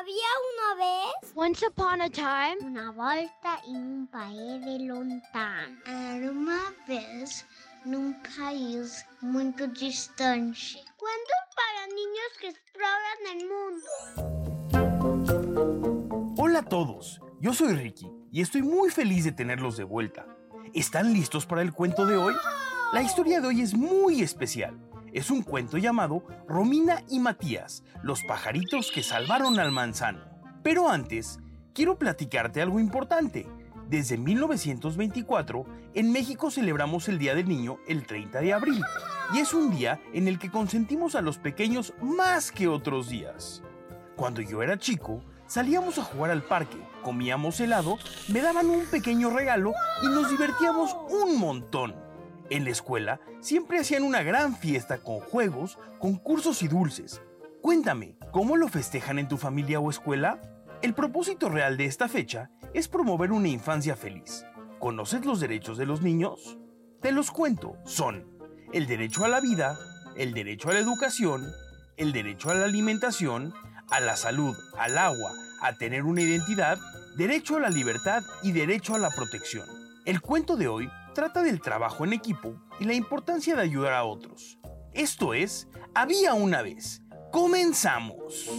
Había una vez, Once upon a time, una volta in un paese lontano. Era uma vez num país muito distante. Cuentos para niños que exploran el mundo. Hola a todos, yo soy Ricky y estoy muy feliz de tenerlos de vuelta. ¿Están listos para el cuento de hoy? La historia de hoy es muy especial. Es un cuento llamado Romina y Matías, los pajaritos que salvaron al manzano. Pero antes, quiero platicarte algo importante. Desde 1924, en México celebramos el Día del Niño el 30 de abril. Y es un día en el que consentimos a los pequeños más que otros días. Cuando yo era chico, salíamos a jugar al parque, comíamos helado, me daban un pequeño regalo y nos divertíamos un montón. En la escuela siempre hacían una gran fiesta con juegos, concursos y dulces. Cuéntame, ¿cómo lo festejan en tu familia o escuela? El propósito real de esta fecha es promover una infancia feliz. ¿Conoces los derechos de los niños? Te los cuento. Son el derecho a la vida, el derecho a la educación, el derecho a la alimentación, a la salud, al agua, a tener una identidad, derecho a la libertad y derecho a la protección. El cuento de hoy trata del trabajo en equipo y la importancia de ayudar a otros. Esto es, Había una vez. ¡Comenzamos!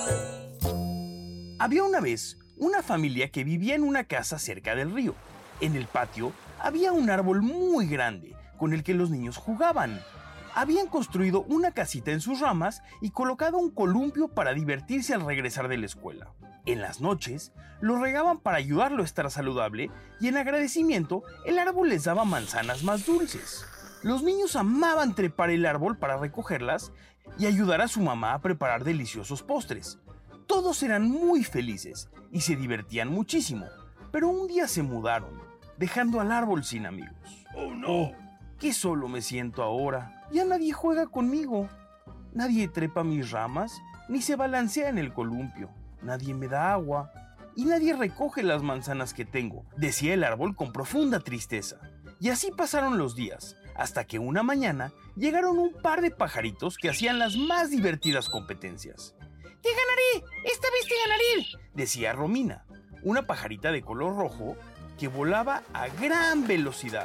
Había una vez una familia que vivía en una casa cerca del río. En el patio había un árbol muy grande con el que los niños jugaban. Habían construido una casita en sus ramas y colocado un columpio para divertirse al regresar de la escuela. En las noches, lo regaban para ayudarlo a estar saludable y en agradecimiento, el árbol les daba manzanas más dulces. Los niños amaban trepar el árbol para recogerlas y ayudar a su mamá a preparar deliciosos postres. Todos eran muy felices y se divertían muchísimo, pero un día se mudaron, dejando al árbol sin amigos. ¡Oh, no! ¡Qué solo me siento ahora! Ya nadie juega conmigo. Nadie trepa mis ramas, ni se balancea en el columpio. Nadie me da agua y nadie recoge las manzanas que tengo, decía el árbol con profunda tristeza. Y así pasaron los días, hasta que una mañana llegaron un par de pajaritos que hacían las más divertidas competencias. ¡Te ganaré! ¡Esta vez te ganaré!, decía Romina, una pajarita de color rojo que volaba a gran velocidad.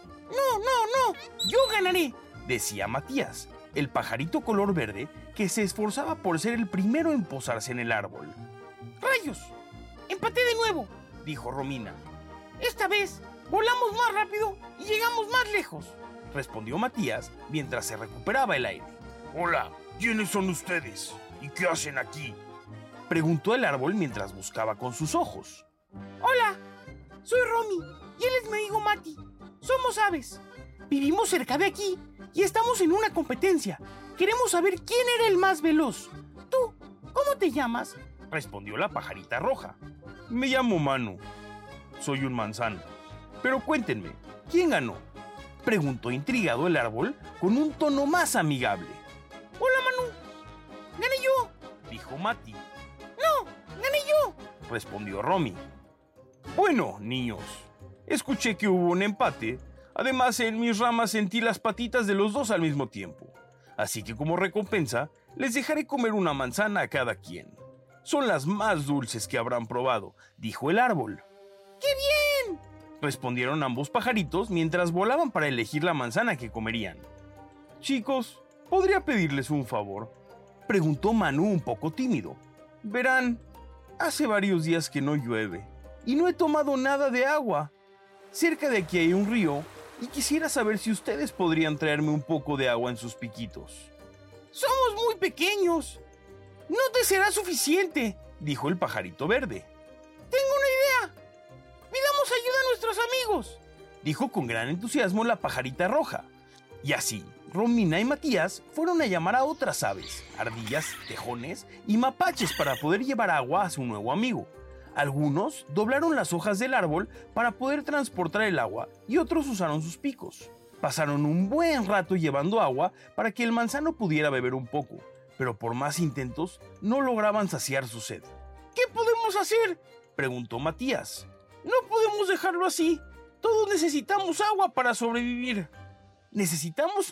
¡No! ¡Yo ganaré!, decía Matías, el pajarito color verde que se esforzaba por ser el primero en posarse en el árbol. ¡Rayos! ¡Empaté de nuevo!, dijo Romina. Esta vez volamos más rápido y llegamos más lejos, respondió Matías mientras se recuperaba el aire. Hola, ¿quiénes son ustedes? ¿Y qué hacen aquí?, preguntó el árbol mientras buscaba con sus ojos. Hola, soy Romy y él es mi amigo Mati. Somos aves. Vivimos cerca de aquí y estamos en una competencia. Queremos saber quién era el más veloz. ¿Tú, cómo te llamas?, respondió la pajarita roja. Me llamo Manu. Soy un manzano. Pero cuéntenme, ¿quién ganó?, preguntó intrigado el árbol con un tono más amigable. Hola, Manu. Gané yo, dijo Mati. No, gané yo, respondió Romy. Bueno, niños, escuché que hubo un empate. Además, en mis ramas sentí las patitas de los dos al mismo tiempo. Así que como recompensa, les dejaré comer una manzana a cada quien. Son las más dulces que habrán probado, dijo el árbol. ¡Qué bien!, respondieron ambos pajaritos mientras volaban para elegir la manzana que comerían. Chicos, ¿podría pedirles un favor?, preguntó Manu un poco tímido. Verán, hace varios días que no llueve y no he tomado nada de agua. Cerca de aquí hay un río y quisiera saber si ustedes podrían traerme un poco de agua en sus piquitos. Somos muy pequeños. No te será suficiente, dijo el pajarito verde. Tengo una idea. Pidamos ayuda a nuestros amigos, dijo con gran entusiasmo la pajarita roja. Y así, Romina y Matías fueron a llamar a otras aves, ardillas, tejones y mapaches para poder llevar agua a su nuevo amigo. Algunos doblaron las hojas del árbol para poder transportar el agua y otros usaron sus picos. Pasaron un buen rato llevando agua para que el manzano pudiera beber un poco, pero por más intentos no lograban saciar su sed. ¿Qué podemos hacer?, preguntó Matías. No podemos dejarlo así. Todos necesitamos agua para sobrevivir. ¿Necesitamos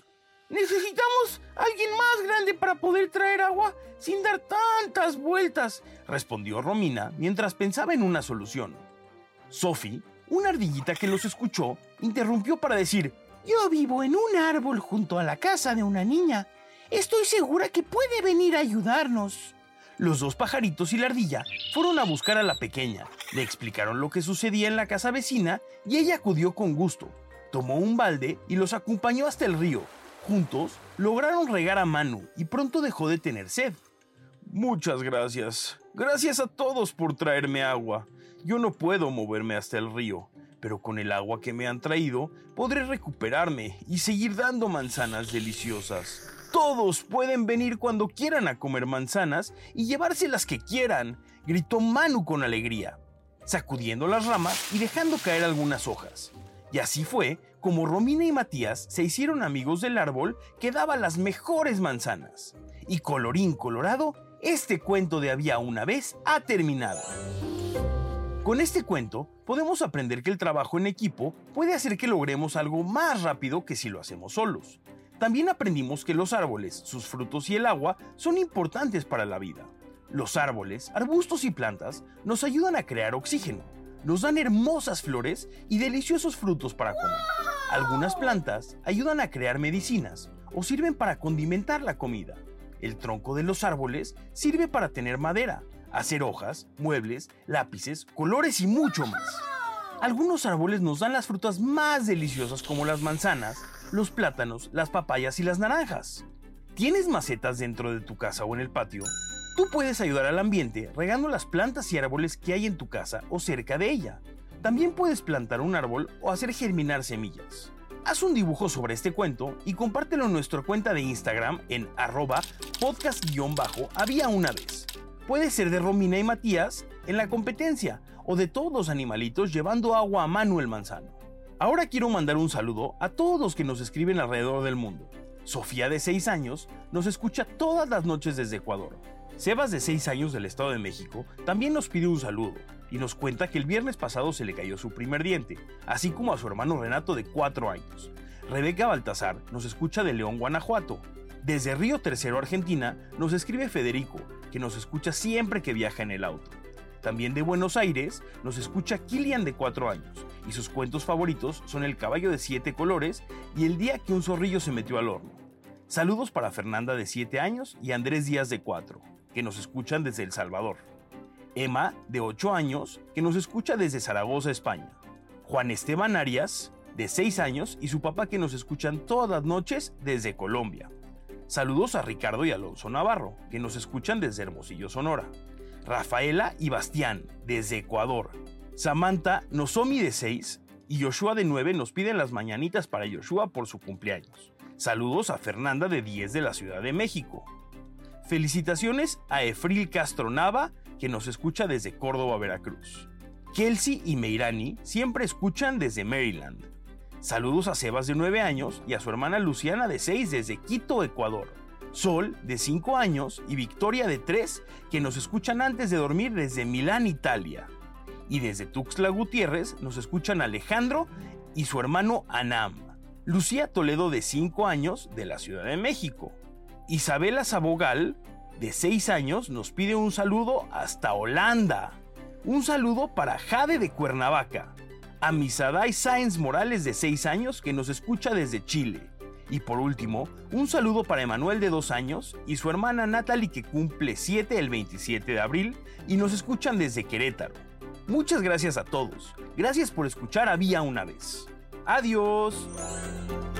Necesitamos a alguien más grande para poder traer agua sin dar tantas vueltas, respondió Romina mientras pensaba en una solución. Sophie, una ardillita que los escuchó, interrumpió para decir: yo vivo en un árbol junto a la casa de una niña. Estoy segura que puede venir a ayudarnos. Los dos pajaritos y la ardilla fueron a buscar a la pequeña, le explicaron lo que sucedía en la casa vecina y ella acudió con gusto. Tomó un balde y los acompañó hasta el río. Juntos lograron regar a Manu y pronto dejó de tener sed. Muchas gracias. Gracias a todos por traerme agua. Yo no puedo moverme hasta el río, pero con el agua que me han traído podré recuperarme y seguir dando manzanas deliciosas. Todos pueden venir cuando quieran a comer manzanas y llevarse las que quieran, gritó Manu con alegría, sacudiendo las ramas y dejando caer algunas hojas. Y así fue como Romina y Matías se hicieron amigos del árbol que daba las mejores manzanas. Y colorín colorado, este cuento de Había una vez ha terminado. Con este cuento podemos aprender que el trabajo en equipo puede hacer que logremos algo más rápido que si lo hacemos solos. También aprendimos que los árboles, sus frutos y el agua son importantes para la vida. Los árboles, arbustos y plantas nos ayudan a crear oxígeno, nos dan hermosas flores y deliciosos frutos para comer. Algunas plantas ayudan a crear medicinas o sirven para condimentar la comida. El tronco de los árboles sirve para tener madera, hacer hojas, muebles, lápices, colores y mucho más. Algunos árboles nos dan las frutas más deliciosas como las manzanas, los plátanos, las papayas y las naranjas. ¿Tienes macetas dentro de tu casa o en el patio? Tú puedes ayudar al ambiente regando las plantas y árboles que hay en tu casa o cerca de ella. También puedes plantar un árbol o hacer germinar semillas. Haz un dibujo sobre este cuento y compártelo en nuestra cuenta de Instagram en @podcast_había una vez. Puede ser de Romina y Matías en la competencia o de todos los animalitos llevando agua a Manu el manzano. Ahora quiero mandar un saludo a todos los que nos escriben alrededor del mundo. Sofía, de 6 años, nos escucha todas las noches desde Ecuador. Sebas, de 6 años, del Estado de México, también nos pide un saludo y nos cuenta que el viernes pasado se le cayó su primer diente, así como a su hermano Renato, de 4 años. Rebeca Baltasar nos escucha de León, Guanajuato. Desde Río Tercero, Argentina, nos escribe Federico, que nos escucha siempre que viaja en el auto. También de Buenos Aires nos escucha Kilian, de 4 años, y sus cuentos favoritos son El caballo de 7 colores y El día que un zorrillo se metió al horno. Saludos para Fernanda, de 7 años, y Andrés Díaz, de 4, que nos escuchan desde El Salvador. Emma, de 8 años, que nos escucha desde Zaragoza, España. Juan Esteban Arias, de 6 años, y su papá, que nos escuchan todas las noches desde Colombia. Saludos a Ricardo y Alonso Navarro, que nos escuchan desde Hermosillo, Sonora. Rafaela y Bastián, desde Ecuador. Samantha Nozomi, de 6, y Joshua, de 9, nos piden las mañanitas para Joshua por su cumpleaños. Saludos a Fernanda, de 10, de la Ciudad de México. Felicitaciones a Efril Castro Nava, que nos escucha desde Córdoba, Veracruz. Kelsey y Meirani siempre escuchan desde Maryland. Saludos a Sebas, de 9 años, y a su hermana Luciana, de 6, desde Quito, Ecuador. Sol, de 5 años, y Victoria, de 3, que nos escuchan antes de dormir desde Milán, Italia. Y desde Tuxtla Gutiérrez nos escuchan Alejandro y su hermano Anam. Lucía Toledo, de 5 años, de la Ciudad de México. Isabela Sabogal, de 6 años, nos pide un saludo hasta Holanda. Un saludo para Jade, de Cuernavaca. A Misaday Sáenz Morales, de 6 años, que nos escucha desde Chile. Y por último, un saludo para Emanuel, de 2 años, y su hermana Natalie, que cumple 7 el 27 de abril, y nos escuchan desde Querétaro. Muchas gracias a todos. Gracias por escuchar Había una vez. ¡Adiós!